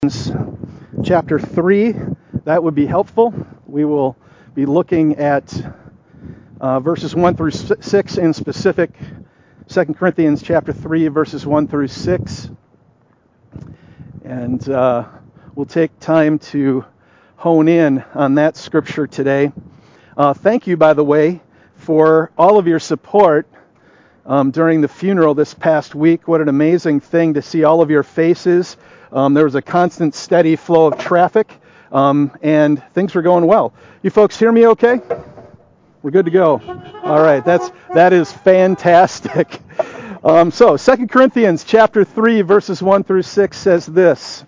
Chapter 3, that would be helpful. We will be looking at verses 1 through 6 in specific. 2 Corinthians chapter 3, verses 1 through 6. And we'll take time to hone in on that scripture today. Thank you, by the way, for all of your support during the funeral this past week. What an amazing thing to see all of your faces. There was a constant, steady flow of traffic, and things were going well. You folks hear me okay? We're good to go. All right, that is fantastic. So 2 Corinthians chapter 3, verses 1 through 6 says this: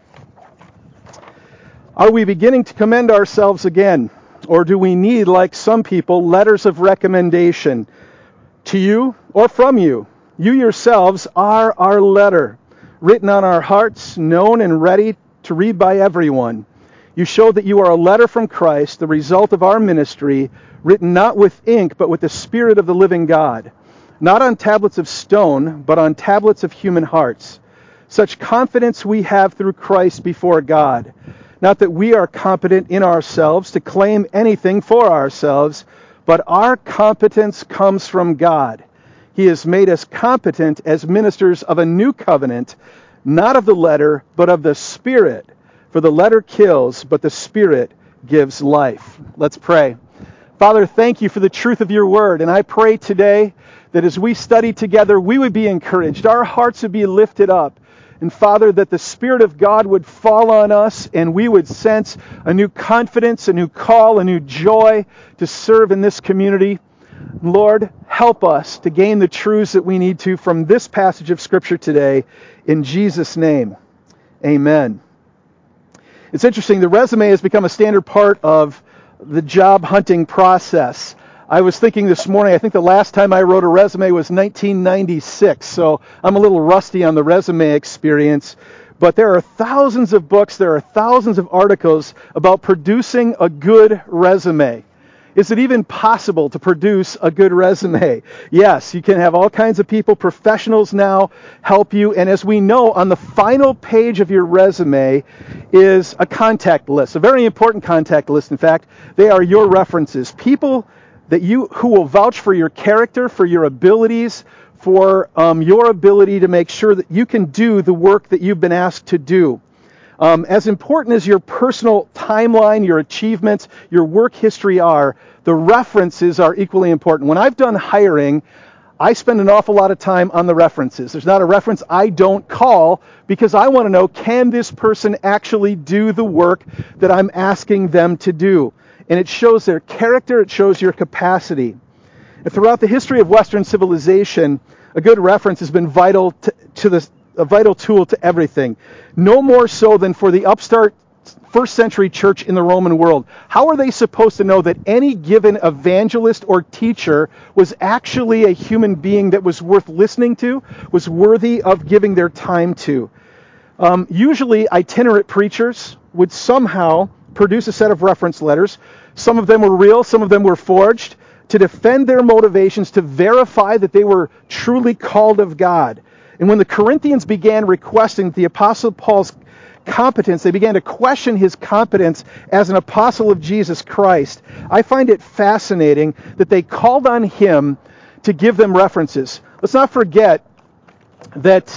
Are we beginning to commend ourselves again, or do we need, like some people, letters of recommendation to you or from you? You yourselves are our letter, written on our hearts, known and ready to read by everyone. You show that you are a letter from Christ, the result of our ministry, written not with ink, but with the Spirit of the living God, not on tablets of stone, but on tablets of human hearts. Such confidence we have through Christ before God. Not that we are competent in ourselves to claim anything for ourselves, but our competence comes from God. He has made us competent as ministers of a new covenant, not of the letter, but of the Spirit. For the letter kills, but the Spirit gives life. Let's pray. Father, thank you for the truth of your word. And I pray today that as we study together, we would be encouraged. Our hearts would be lifted up. And Father, that the Spirit of God would fall on us and we would sense a new confidence, a new call, a new joy to serve in this community. Lord, help us to gain the truths that we need to from this passage of Scripture today. In Jesus' name, amen. It's interesting, the resume has become a standard part of the job hunting process. I was thinking this morning, I think the last time I wrote a resume was 1996, so I'm a little rusty on the resume experience. But there are thousands of books, there are thousands of articles about producing a good resume. Is it even possible to produce a good resume? Yes, you can have all kinds of people, professionals now, help you. And as we know, on the final page of your resume is a contact list, a very important contact list. In fact, they are your references, people that who will vouch for your character, for your abilities, for your ability to make sure that you can do the work that you've been asked to do. As important as your personal timeline, your achievements, your work history are, the references are equally important. When I've done hiring, I spend an awful lot of time on the references. There's not a reference I don't call because I want to know, can this person actually do the work that I'm asking them to do? And it shows their character, it shows your capacity. And throughout the history of Western civilization, a good reference has been vital a vital tool to everything. No more so than for the upstart first century church in the Roman world. How are they supposed to know that any given evangelist or teacher was actually a human being that was worth listening to, was worthy of giving their time to? Usually itinerant preachers would somehow produce a set of reference letters. Some of them were real, some of them were forged, to defend their motivations, to verify that they were truly called of God. And when the Corinthians began requesting the Apostle Paul's competence, they began to question his competence as an apostle of Jesus Christ. I find it fascinating that they called on him to give them references. Let's not forget that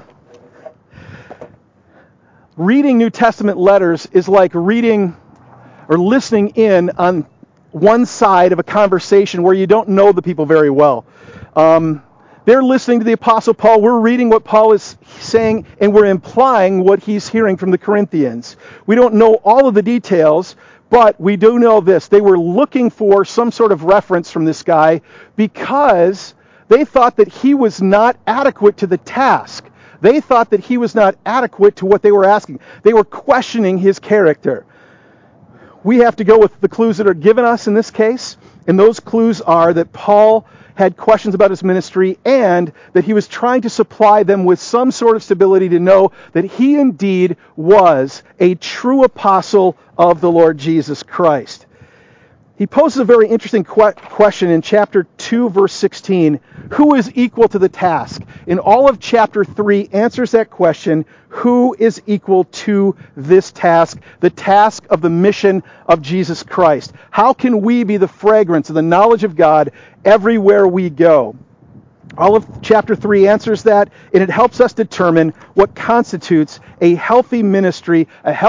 reading New Testament letters is like reading or listening in on one side of a conversation where you don't know the people very well. They're listening to the Apostle Paul. We're reading what Paul is saying, and we're implying what he's hearing from the Corinthians. We don't know all of the details, but we do know this. They were looking for some sort of reference from this guy because they thought that he was not adequate to the task. They thought that he was not adequate to what they were asking. They were questioning his character. We have to go with the clues that are given us in this case, and those clues are that Paul had questions about his ministry and that he was trying to supply them with some sort of stability to know that he indeed was a true apostle of the Lord Jesus Christ. He poses a very interesting question in chapter 2, verse 16. Who is equal to the task? In all of chapter 3 answers that question, who is equal to this task, the task of the mission of Jesus Christ? How can we be the fragrance of the knowledge of God everywhere we go? All of chapter 3 answers that, and it helps us determine what constitutes a healthy ministry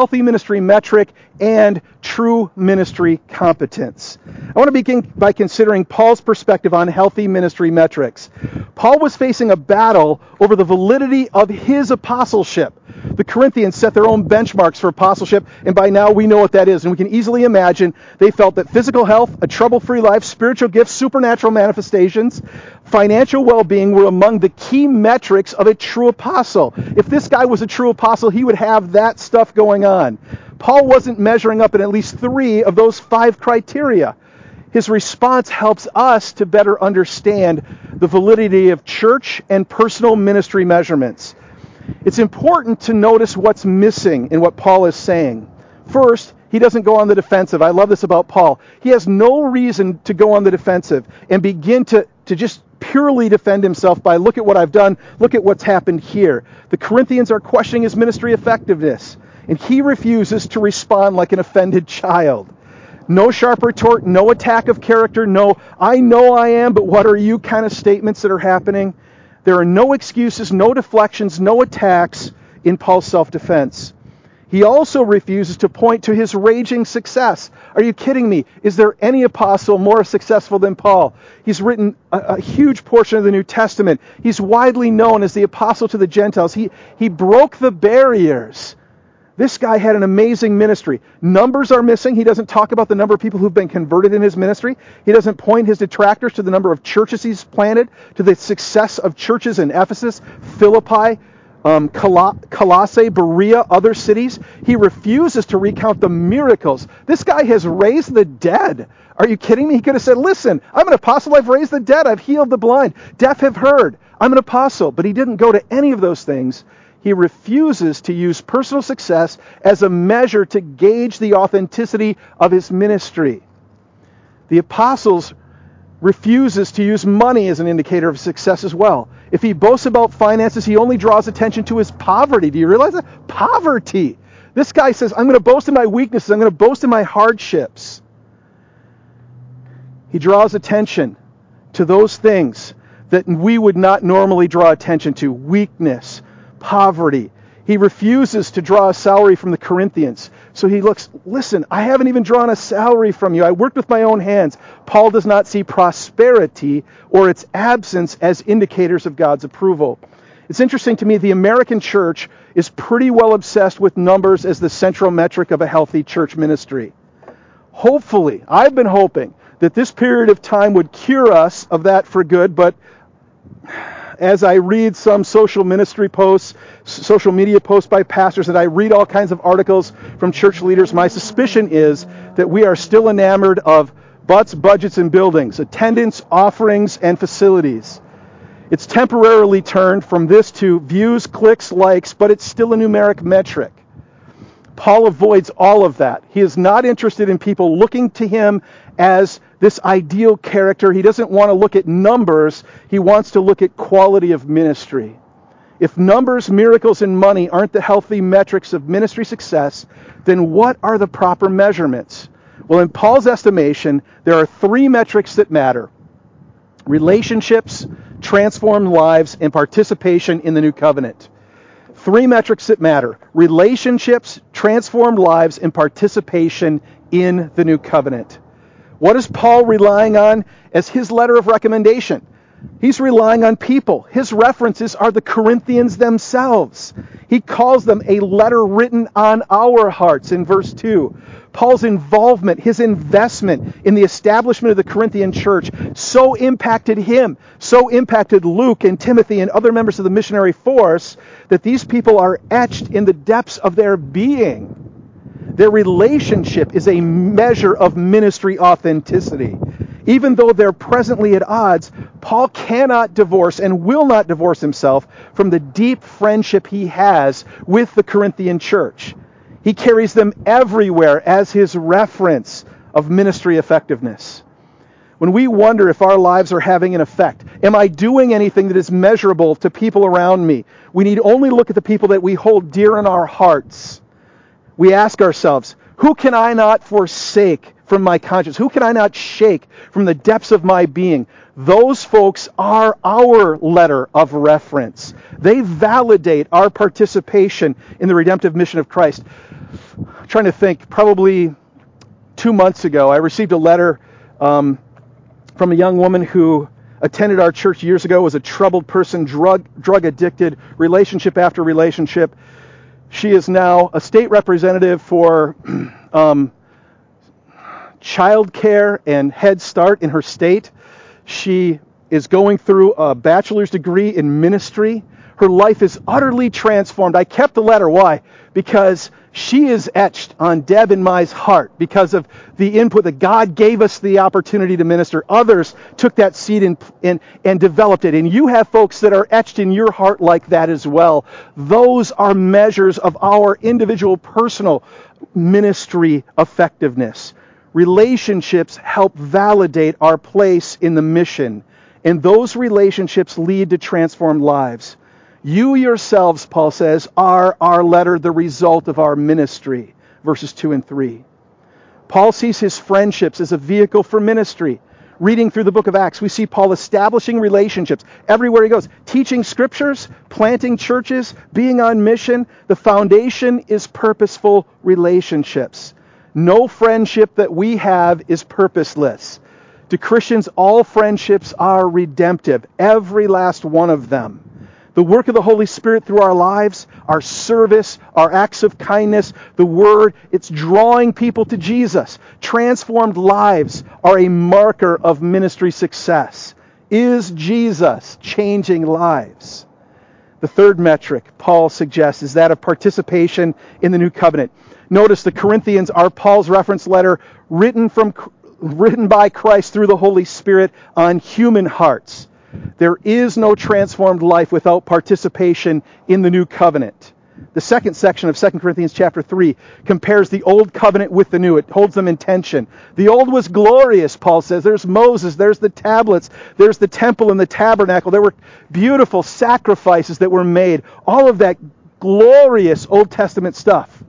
metric, and true ministry competence. I want to begin by considering Paul's perspective on healthy ministry metrics. Paul was facing a battle over the validity of his apostleship. The Corinthians set their own benchmarks for apostleship, and by now we know what that is. And we can easily imagine they felt that physical health, a trouble-free life, spiritual gifts, supernatural manifestations, financial well-being were among the key metrics of a true apostle. If this guy was a true apostle, he would have that stuff going on. Paul wasn't measuring up in at least 3 of those 5 criteria. His response helps us to better understand the validity of church and personal ministry measurements. It's important to notice what's missing in what Paul is saying. First, he doesn't go on the defensive. I love this about Paul. He has no reason to go on the defensive and begin to just purely defend himself by, look at what I've done, look at what's happened here. The Corinthians are questioning his ministry effectiveness, and he refuses to respond like an offended child. No sharp retort, no attack of character, no, I know I am, but what are you kind of statements that are happening. There are no excuses, no deflections, no attacks in Paul's self-defense. He also refuses to point to his raging success. Are you kidding me? Is there any apostle more successful than Paul? He's written a huge portion of the New Testament. He's widely known as the apostle to the Gentiles. He broke the barriers. This guy had an amazing ministry. Numbers are missing. He doesn't talk about the number of people who've been converted in his ministry. He doesn't point his detractors to the number of churches he's planted, to the success of churches in Ephesus, Philippi, Colossae, Berea, other cities. He refuses to recount the miracles. This guy has raised the dead. Are you kidding me? He could have said, listen, I'm an apostle. I've raised the dead. I've healed the blind. Deaf have heard. I'm an apostle. But he didn't go to any of those things. He refuses to use personal success as a measure to gauge the authenticity of his ministry. The apostles refuses to use money as an indicator of success as well. If he boasts about finances, he only draws attention to his poverty. Do you realize that? Poverty. This guy says, I'm going to boast in my weaknesses. I'm going to boast in my hardships. He draws attention to those things that we would not normally draw attention to. Weakness, poverty. He refuses to draw a salary from the Corinthians. So he looks, listen, I haven't even drawn a salary from you. I worked with my own hands. Paul does not see prosperity or its absence as indicators of God's approval. It's interesting to me, the American church is pretty well obsessed with numbers as the central metric of a healthy church ministry. Hopefully, I've been hoping that this period of time would cure us of that for good, but as I read some social media posts by pastors, and I read all kinds of articles from church leaders, my suspicion is that we are still enamored of butts, budgets, and buildings, attendance, offerings, and facilities. It's temporarily turned from this to views, clicks, likes, but it's still a numeric metric. Paul avoids all of that. He is not interested in people looking to him as this ideal character. He doesn't want to look at numbers. He wants to look at quality of ministry. If numbers, miracles, and money aren't the healthy metrics of ministry success, then what are the proper measurements? Well, in Paul's estimation, there are 3 metrics that matter: relationships, transformed lives, and participation in the new covenant. 3 metrics that matter: relationships, transformed lives, and participation in the new covenant. What is Paul relying on as his letter of recommendation? He's relying on people. His references are the Corinthians themselves. He calls them a letter written on our hearts in verse 2. Paul's involvement, his investment in the establishment of the Corinthian church so impacted him, so impacted Luke and Timothy and other members of the missionary force, that these people are etched in the depths of their being. Their relationship is a measure of ministry authenticity. Even though they're presently at odds, Paul cannot divorce and will not divorce himself from the deep friendship he has with the Corinthian church. He carries them everywhere as his reference. of ministry effectiveness. When we wonder if our lives are having an effect, am I doing anything that is measurable to people around me? We need only look at the people that we hold dear in our hearts. We ask ourselves, who can I not forsake from my conscience? Who can I not shake from the depths of my being? Those folks are our letter of reference. They validate our participation in the redemptive mission of Christ. I'm trying to think, probably 2 months ago, I received a letter from a young woman who attended our church years ago, was a troubled person, drug addicted, relationship after relationship. She is now a state representative for child care and Head Start in her state. She is going through a bachelor's degree in ministry. Her life is utterly transformed. I kept the letter. Why? Because she is etched on Deb and my's heart because of the input that God gave us the opportunity to minister. Others took that seed and developed it. And you have folks that are etched in your heart like that as well. Those are measures of our individual personal ministry effectiveness. Relationships help validate our place in the mission. And those relationships lead to transformed lives. You yourselves, Paul says, are our letter, the result of our ministry. Verses 2 and 3. Paul sees his friendships as a vehicle for ministry. Reading through the book of Acts, we see Paul establishing relationships everywhere he goes. Teaching scriptures, planting churches, being on mission. The foundation is purposeful relationships. No friendship that we have is purposeless. To Christians, all friendships are redemptive. Every last one of them. The work of the Holy Spirit through our lives, our service, our acts of kindness, the Word, it's drawing people to Jesus. Transformed lives are a marker of ministry success. Is Jesus changing lives? The third metric Paul suggests is that of participation in the new covenant. Notice the Corinthians are Paul's reference letter written by Christ through the Holy Spirit on human hearts. There is no transformed life without participation in the new covenant. The second section of 2 Corinthians chapter 3 compares the old covenant with the new. It holds them in tension. The old was glorious, Paul says. There's Moses, there's the tablets, there's the temple and the tabernacle. There were beautiful sacrifices that were made. All of that glorious Old Testament stuff.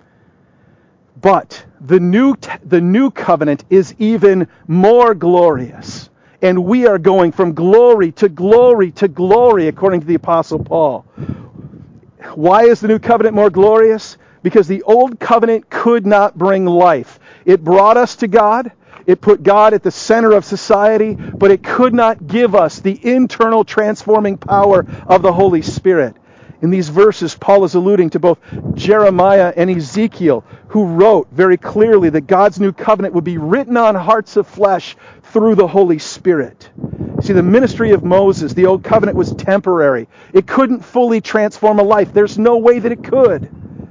But the new covenant is even more glorious. And we are going from glory to glory to glory, according to the Apostle Paul. Why is the new covenant more glorious? Because the old covenant could not bring life. It brought us to God. It put God at the center of society, but it could not give us the internal transforming power of the Holy Spirit. In these verses, Paul is alluding to both Jeremiah and Ezekiel, who wrote very clearly that God's new covenant would be written on hearts of flesh through the Holy Spirit. See, the ministry of Moses, the old covenant, was temporary. It couldn't fully transform a life. There's no way that it could.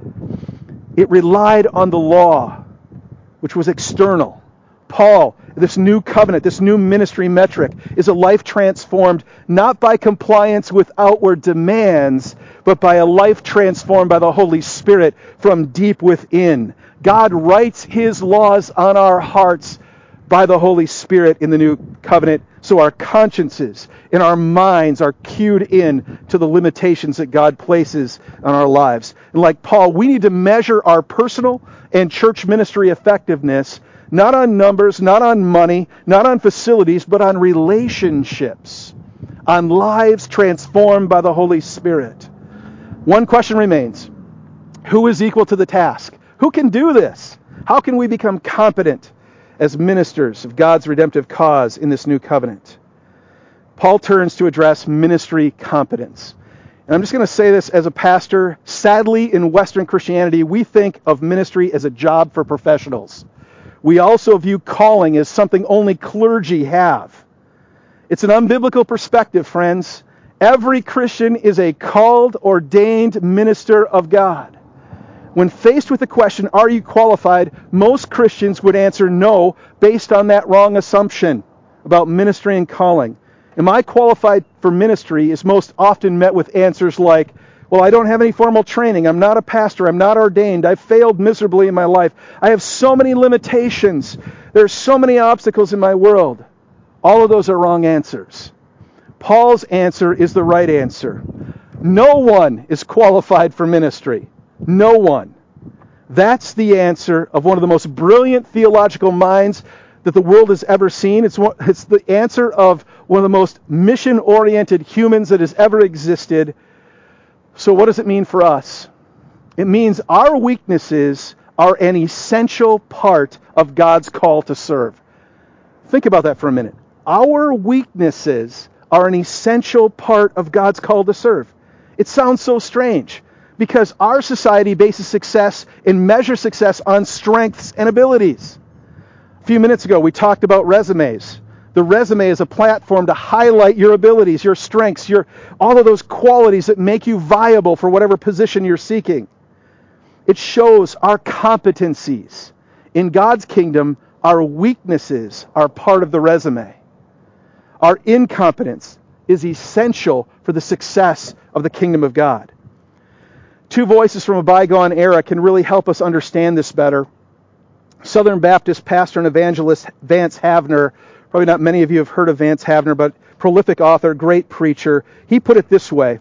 It relied on the law, which was external. Paul, this new covenant, this new ministry metric, is a life transformed not by compliance with outward demands, but by a life transformed by the Holy Spirit from deep within. God writes His laws on our hearts by the Holy Spirit in the new covenant, so our consciences and our minds are cued in to the limitations that God places on our lives. And like Paul, we need to measure our personal and church ministry effectiveness not on numbers, not on money, not on facilities, but on relationships, on lives transformed by the Holy Spirit. One question remains. Who is equal to the task? Who can do this? How can we become competent as ministers of God's redemptive cause in this new covenant? Paul turns to address ministry competence. And I'm just going to say this as a pastor. Sadly, in Western Christianity, we think of ministry as a job for professionals. We also view calling as something only clergy have. It's an unbiblical perspective, friends. Every Christian is a called, ordained minister of God. When faced with the question, are you qualified? Most Christians would answer no based on that wrong assumption about ministry and calling. Am I qualified for ministry is most often met with answers like, Well, I don't have any formal training. I'm not a pastor. I'm not ordained. I've failed miserably in my life. I have so many limitations. There's so many obstacles in my world. All of those are wrong answers. Paul's answer is the right answer. No one is qualified for ministry. No one. That's the answer of one of the most brilliant theological minds that the world has ever seen. It's the answer of one of the most mission-oriented humans that has ever existed. So what does it mean for us? It means our weaknesses are an essential part of God's call to serve. Think about that for a minute. Our weaknesses are an essential part of God's call to serve. It sounds so strange because our society bases success and measures success on strengths and abilities. A few minutes ago, we talked about resumes. The resume is a platform to highlight your abilities, your strengths, all of those qualities that make you viable for whatever position you're seeking. It shows our competencies. In God's kingdom, our weaknesses are part of the resume. Our incompetence is essential for the success of the kingdom of God. Two voices from a bygone era can really help us understand this better. Southern Baptist pastor and evangelist Vance Havner, probably not many of you have heard of Vance Havner, but prolific author, great preacher. He put it this way: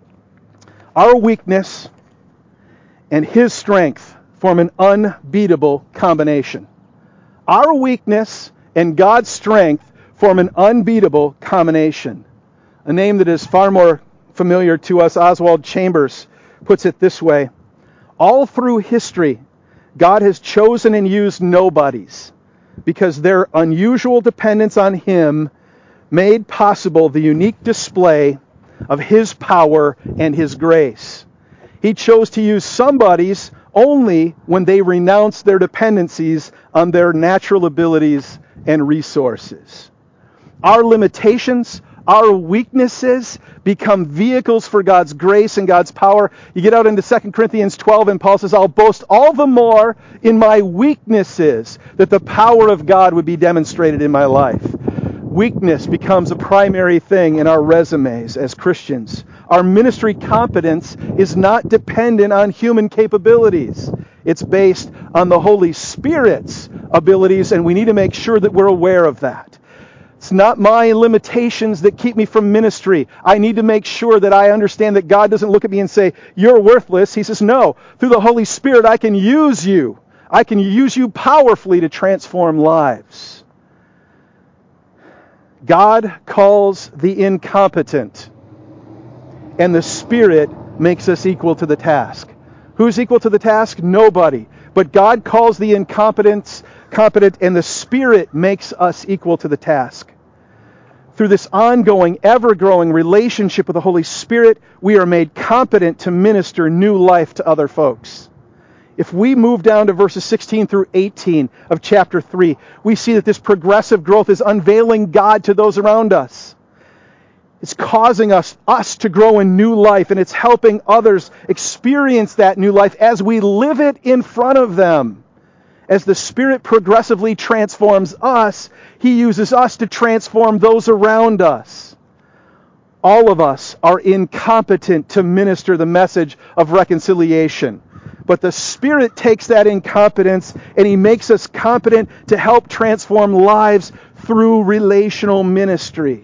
our weakness and his strength form an unbeatable combination. Our weakness and God's strength form an unbeatable combination. A name that is far more familiar to us, Oswald Chambers, puts it this way: all through history, God has chosen and used nobodies because their unusual dependence on Him made possible the unique display of His power and His grace. He chose to use somebodies only when they renounced their dependencies on their natural abilities and resources. Our limitations, our weaknesses become vehicles for God's grace and God's power. You get out into 2 Corinthians 12 and Paul says, I'll boast all the more in my weaknesses that the power of God would be demonstrated in my life. Weakness becomes a primary thing in our resumes as Christians. Our ministry competence is not dependent on human capabilities. It's based on the Holy Spirit's abilities, and we need to make sure that we're aware of that. It's not my limitations that keep me from ministry. I need to make sure that I understand that God doesn't look at me and say, you're worthless. He says, no, through the Holy Spirit, I can use you. I can use you powerfully to transform lives. God calls the incompetent, and the Spirit makes us equal to the task. Who's equal to the task? Nobody. But God calls the incompetent, and the Spirit makes us equal to the task. Through this ongoing, ever-growing relationship with the Holy Spirit, we are made competent to minister new life to other folks. If we move down to verses 16 through 18 of chapter 3, we see that this progressive growth is unveiling God to those around us. It's causing us to grow in new life, and it's helping others experience that new life as we live it in front of them. As the Spirit progressively transforms us, He uses us to transform those around us. All of us are incompetent to minister the message of reconciliation. But the Spirit takes that incompetence and He makes us competent to help transform lives through relational ministry.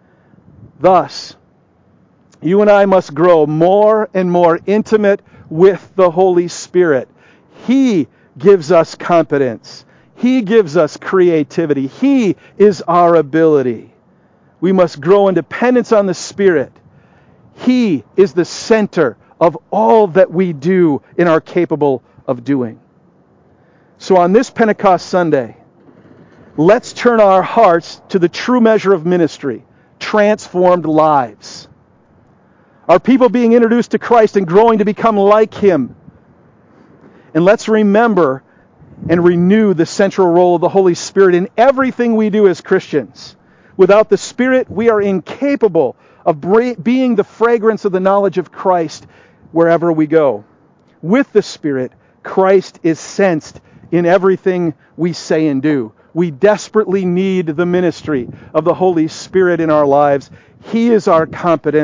Thus, you and I must grow more and more intimate with the Holy Spirit. He gives us competence. He gives us creativity. He is our ability. We must grow in dependence on the Spirit. He is the center of all that we do and are capable of doing. So on this Pentecost Sunday, let's turn our hearts to the true measure of ministry, transformed lives. Are people being introduced to Christ and growing to become like Him? And let's remember and renew the central role of the Holy Spirit in everything we do as Christians. Without the Spirit, we are incapable of being the fragrance of the knowledge of Christ wherever we go. With the Spirit, Christ is sensed in everything we say and do. We desperately need the ministry of the Holy Spirit in our lives. He is our competence,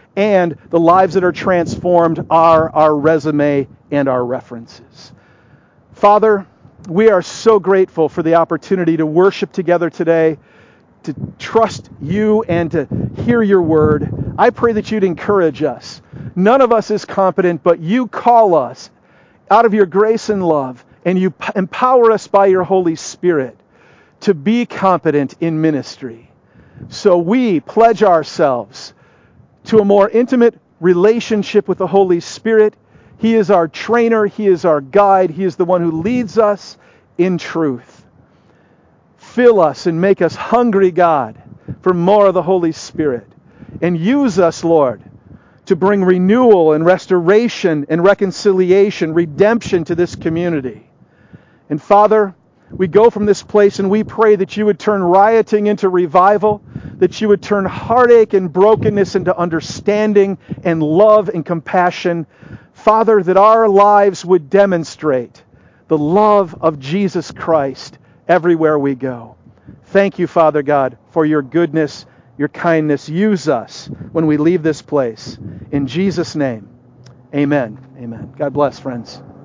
and the lives that are transformed are our resume and our references. Father, we are so grateful for the opportunity to worship together today, to trust you and to hear your word. I pray that you'd encourage us. None of us is competent, but you call us out of your grace and love, and you empower us by your Holy Spirit to be competent in ministry. So we pledge ourselves to a more intimate relationship with the Holy Spirit. He is our trainer. He is our guide. He is the one who leads us in truth. Fill us and make us hungry, God, for more of the Holy Spirit. And use us, Lord, to bring renewal and restoration and reconciliation, redemption to this community. And Father, we go from this place and we pray that you would turn rioting into revival, that you would turn heartache and brokenness into understanding and love and compassion. Father, that our lives would demonstrate the love of Jesus Christ everywhere we go. Thank you, Father God, for your goodness, your kindness. Use us when we leave this place. In Jesus' name, amen. Amen. God bless, friends.